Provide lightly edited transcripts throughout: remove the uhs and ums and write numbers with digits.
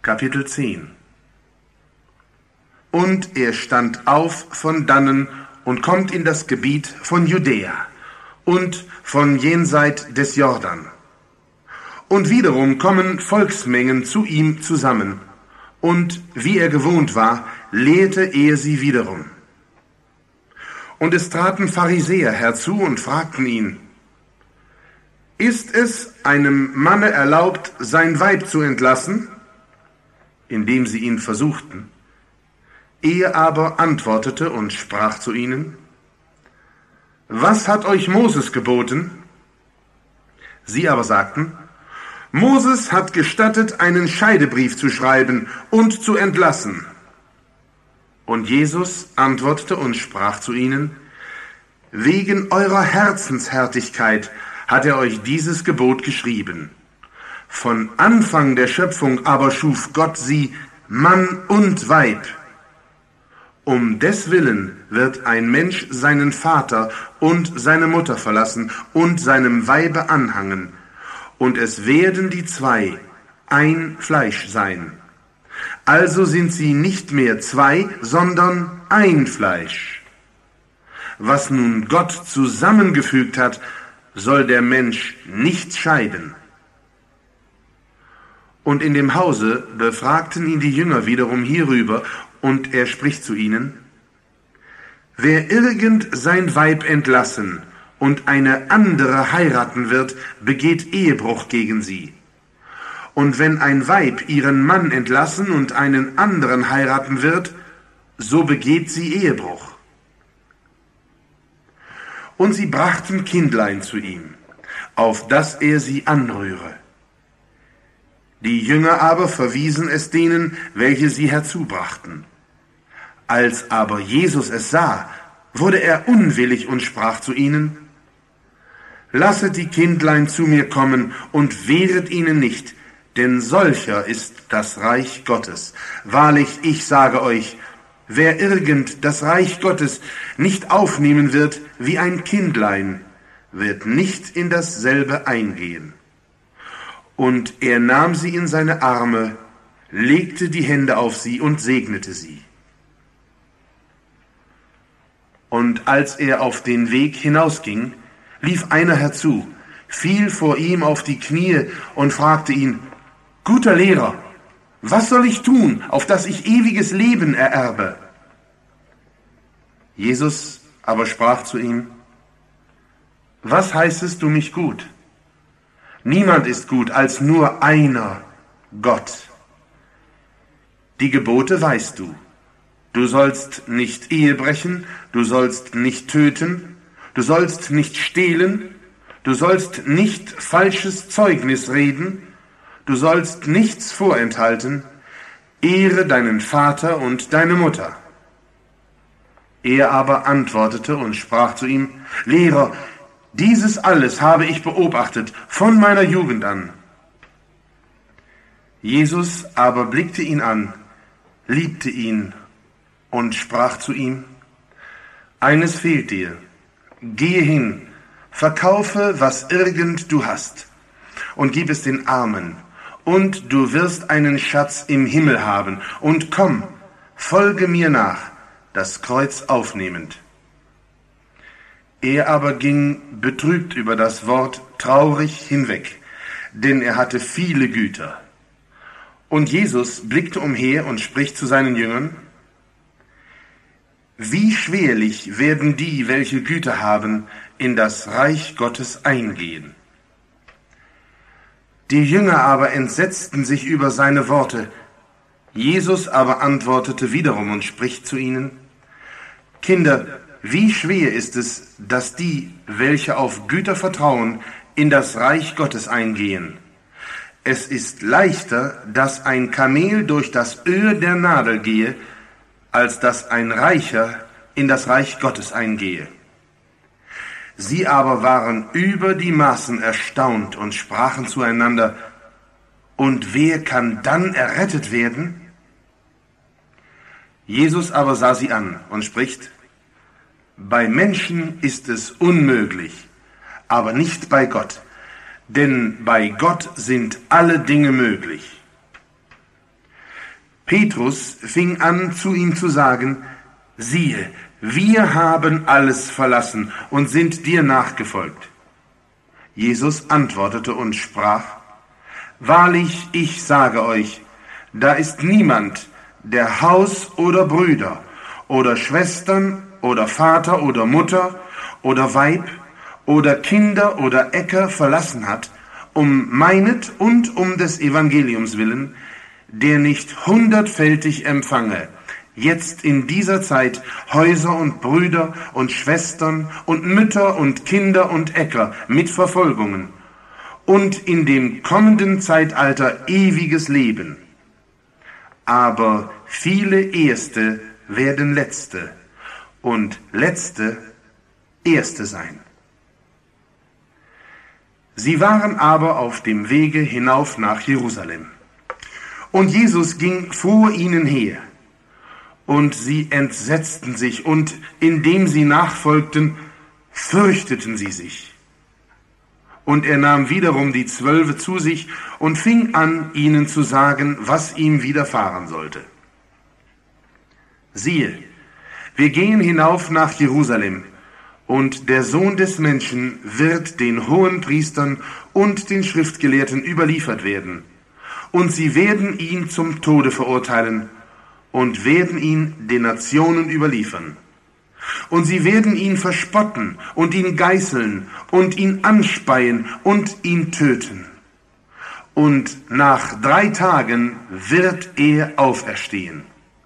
Kapitel 10. Und er stand auf von dannen und kommt in das Gebiet von Judäa und von jenseit des Jordan. Und wiederum kommen Volksmengen zu ihm zusammen, und wie er gewohnt war, lehrte er sie wiederum. Und es traten Pharisäer herzu und fragten ihn: Ist es einem Manne erlaubt, sein Weib zu entlassen? Indem sie ihn versuchten. Er aber antwortete und sprach zu ihnen: Was hat euch Moses geboten? Sie aber sagten: Moses hat gestattet, einen Scheidebrief zu schreiben und zu entlassen. Und Jesus antwortete und sprach zu ihnen: Wegen eurer Herzenshärtigkeit hat er euch dieses Gebot geschrieben. Von Anfang der Schöpfung aber schuf Gott sie, Mann und Weib. Um deswillen wird ein Mensch seinen Vater und seine Mutter verlassen und seinem Weibe anhangen, und es werden die zwei ein Fleisch sein. Also sind sie nicht mehr zwei, sondern ein Fleisch. Was nun Gott zusammengefügt hat, soll der Mensch nicht scheiden. Und in dem Hause befragten ihn die Jünger wiederum hierüber, und er spricht zu ihnen: Wer irgend sein Weib entlassen und eine andere heiraten wird, begeht Ehebruch gegen sie. Und wenn ein Weib ihren Mann entlassen und einen anderen heiraten wird, so begeht sie Ehebruch. Und sie brachten Kindlein zu ihm, auf dass er sie anrühre. Die Jünger aber verwiesen es denen, welche sie herzubrachten. Als aber Jesus es sah, wurde er unwillig und sprach zu ihnen: Lasset die Kindlein zu mir kommen und wehret ihnen nicht, denn solcher ist das Reich Gottes. Wahrlich, ich sage euch, wer irgend das Reich Gottes nicht aufnehmen wird wie ein Kindlein, wird nicht in dasselbe eingehen. Und er nahm sie in seine Arme, legte die Hände auf sie und segnete sie. Und als er auf den Weg hinausging, lief einer herzu, fiel vor ihm auf die Knie und fragte ihn: Guter Lehrer, was soll ich tun, auf dass ich ewiges Leben ererbe? Jesus aber sprach zu ihm: Was heißest du mich gut? Niemand ist gut als nur einer, Gott. Die Gebote weißt du. Du sollst nicht Ehe brechen, du sollst nicht töten, du sollst nicht stehlen, du sollst nicht falsches Zeugnis reden, du sollst nichts vorenthalten, ehre deinen Vater und deine Mutter. Er aber antwortete und sprach zu ihm: Lehrer, dieses alles habe ich beobachtet von meiner Jugend an. Jesus aber blickte ihn an, liebte ihn und sprach zu ihm: Eines fehlt dir. Gehe hin, verkaufe, was irgend du hast, und gib es den Armen, und du wirst einen Schatz im Himmel haben. Und komm, folge mir nach, das Kreuz aufnehmend. Er aber ging betrübt über das Wort traurig hinweg, denn er hatte viele Güter. Und Jesus blickte umher und spricht zu seinen Jüngern: Wie schwerlich werden die, welche Güter haben, in das Reich Gottes eingehen. Die Jünger aber entsetzten sich über seine Worte. Jesus aber antwortete wiederum und spricht zu ihnen: Kinder, wie schwer ist es, dass die, welche auf Güter vertrauen, in das Reich Gottes eingehen. Es ist leichter, dass ein Kamel durch das Öhr der Nadel gehe, als dass ein Reicher in das Reich Gottes eingehe. Sie aber waren über die Maßen erstaunt und sprachen zueinander: Und wer kann dann errettet werden? Jesus aber sah sie an und spricht: Bei Menschen ist es unmöglich, aber nicht bei Gott, denn bei Gott sind alle Dinge möglich. Petrus fing an, zu ihm zu sagen: Siehe, wir haben alles verlassen und sind dir nachgefolgt. Jesus antwortete und sprach: Wahrlich, ich sage euch, da ist niemand, der Haus oder Brüder oder Schwestern oder Vater oder Mutter oder Weib oder Kinder oder Äcker verlassen hat, um meinet und um des Evangeliums willen, der nicht hundertfältig empfange, jetzt in dieser Zeit Häuser und Brüder und Schwestern und Mütter und Kinder und Äcker mit Verfolgungen und in dem kommenden Zeitalter ewiges Leben. Aber viele Erste werden Letzte und Letzte Erste sein. Sie waren aber auf dem Wege hinauf nach Jerusalem. Und Jesus ging vor ihnen her. Und sie entsetzten sich, und indem sie nachfolgten, fürchteten sie sich. Und er nahm wiederum die 12 zu sich und fing an, ihnen zu sagen, was ihm widerfahren sollte. Siehe, wir gehen hinauf nach Jerusalem, und der Sohn des Menschen wird den Hohenpriestern und den Schriftgelehrten überliefert werden. Und sie werden ihn zum Tode verurteilen und werden ihn den Nationen überliefern. Und sie werden ihn verspotten und ihn geißeln und ihn anspeien und ihn töten. Und nach 3 Tagen wird er auferstehen.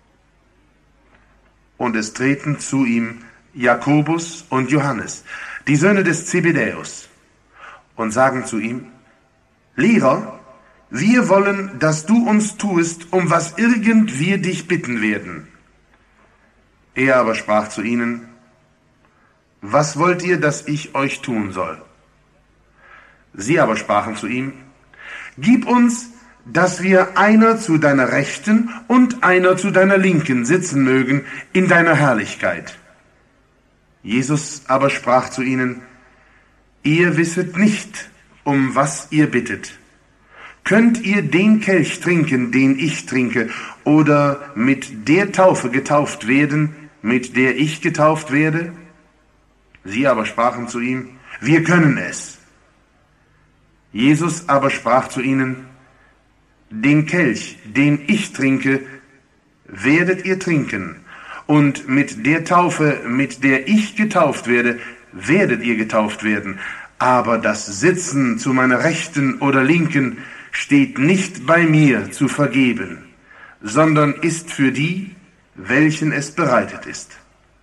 Und es treten zu ihm Jakobus und Johannes, die Söhne des Zebedäus, und sagen zu ihm: Lehrer, wir wollen, dass du uns tuest, um was irgend wir dich bitten werden. Er aber sprach zu ihnen: Was wollt ihr, dass ich euch tun soll? Sie aber sprachen zu ihm: Gib uns, dass wir einer zu deiner Rechten und einer zu deiner Linken sitzen mögen in deiner Herrlichkeit. Jesus aber sprach zu ihnen: Ihr wisset nicht, um was ihr bittet. Könnt ihr den Kelch trinken, den ich trinke, oder mit der Taufe getauft werden, mit der ich getauft werde? Sie aber sprachen zu ihm: Wir können es. Jesus aber sprach zu ihnen: Den Kelch, den ich trinke, werdet ihr trinken, und mit der Taufe, mit der ich getauft werde, werdet ihr getauft werden. Aber das Sitzen zu meiner Rechten oder Linken steht nicht bei mir zu vergeben, sondern ist für die, welchen es bereitet ist.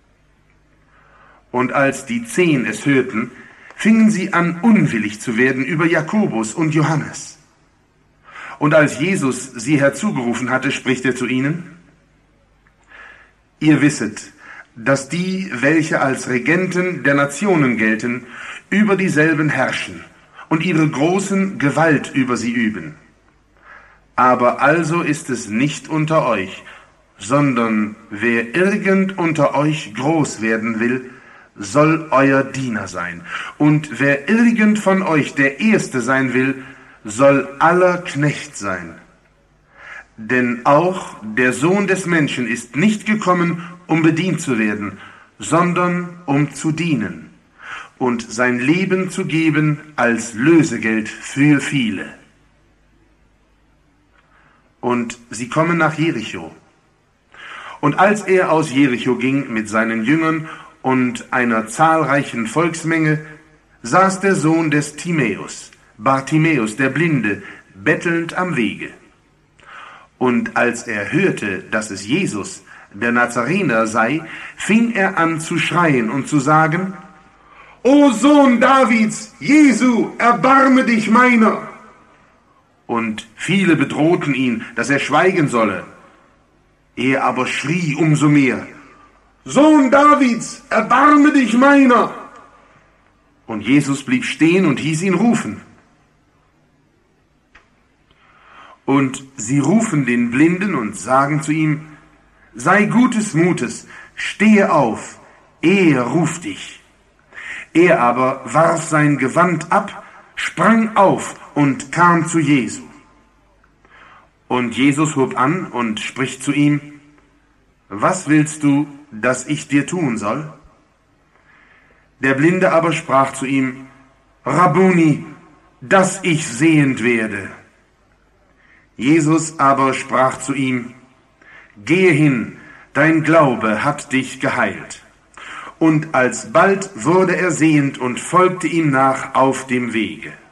Und als die 10 es hörten, fingen sie an, unwillig zu werden über Jakobus und Johannes. Und als Jesus sie herzugerufen hatte, spricht er zu ihnen: Ihr wisset, dass die, welche als Regenten der Nationen gelten, über dieselben herrschen und ihre großen Gewalt über sie üben. Aber also ist es nicht unter euch, sondern wer irgend unter euch groß werden will, soll euer Diener sein. Und wer irgend von euch der Erste sein will, soll aller Knecht sein. Denn auch der Sohn des Menschen ist nicht gekommen, um bedient zu werden, sondern um zu dienen und sein Leben zu geben als Lösegeld für viele. Und sie kommen nach Jericho. Und als er aus Jericho ging mit seinen Jüngern und einer zahlreichen Volksmenge, saß der Sohn des Timäus, Bartimäus, der Blinde, bettelnd am Wege. Und als er hörte, dass es Jesus, der Nazarener, sei, fing er an zu schreien und zu sagen: O Sohn Davids, Jesu, erbarme dich meiner! Und viele bedrohten ihn, dass er schweigen solle. Er aber schrie umso mehr: Sohn Davids, erbarme dich meiner! Und Jesus blieb stehen und hieß ihn rufen. Und sie rufen den Blinden und sagen zu ihm: Sei gutes Mutes, stehe auf, er ruft dich. Er aber warf sein Gewand ab, sprang auf und kam zu Jesu. Und Jesus hob an und spricht zu ihm: Was willst du, dass ich dir tun soll? Der Blinde aber sprach zu ihm: Rabbuni, dass ich sehend werde. Jesus aber sprach zu ihm: Gehe hin, dein Glaube hat dich geheilt. Und alsbald wurde er sehend und folgte ihm nach auf dem Wege.